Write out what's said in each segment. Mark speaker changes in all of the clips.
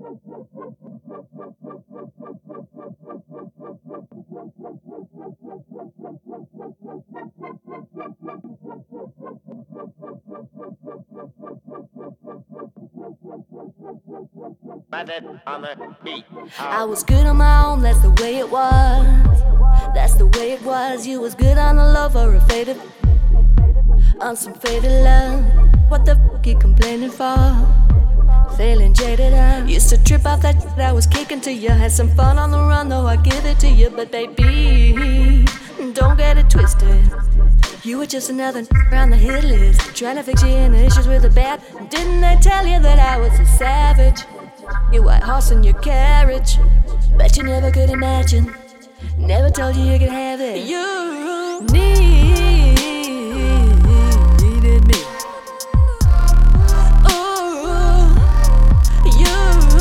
Speaker 1: I was good on my own, that's the way it was. That's the way it was. You was good on the love or a faded, on some faded love. What the f*** you complaining for? Feeling jaded, used to trip off that shit I was kicking to you. Had some fun on the run, though I give it to you. But baby, don't get it twisted. You were just another on the hit list, trying to fix your inner issues with a bat. Didn't I tell you that I was a savage? Your white horse and your carriage, bet you never could imagine. Never told you you could have it. You needed me. Ooh, you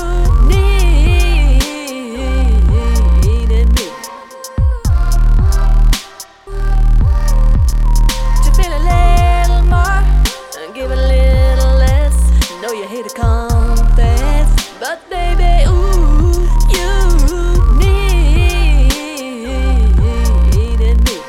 Speaker 1: needed me to feel a little more and give a little less. Know you hate to confess, but baby, ooh, you needed me.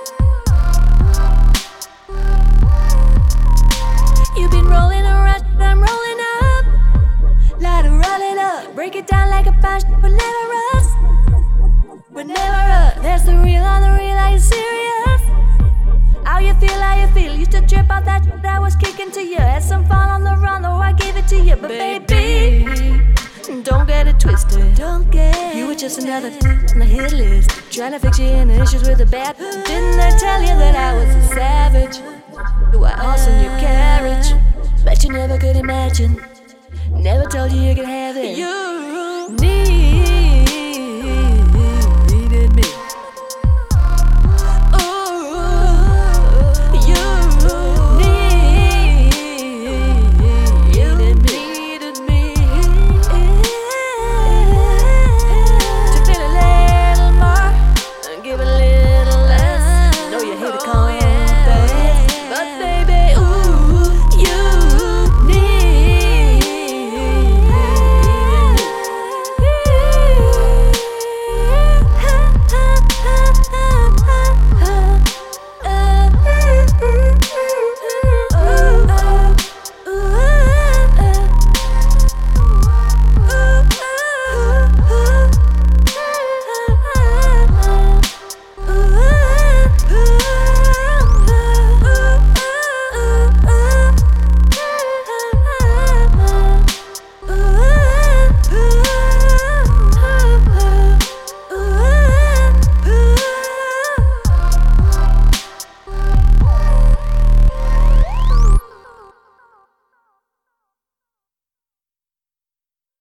Speaker 1: You've been rolling around, I'm rolling up. Let her roll it up, break it down like a punch, but never us. But never us. That's the real on the real, are you serious? How you feel, how you feel? Used to trip out that shit I was kicking to you. Had some fun on the run, though I gave it to you. But baby, don't get it twisted. Don't get. You were just another on the hit list, trying to fix your inner issues with a bat. Didn't I tell you that I was a savage? The white horse and your carriage, bet you never could imagine. Never told you you could have it. You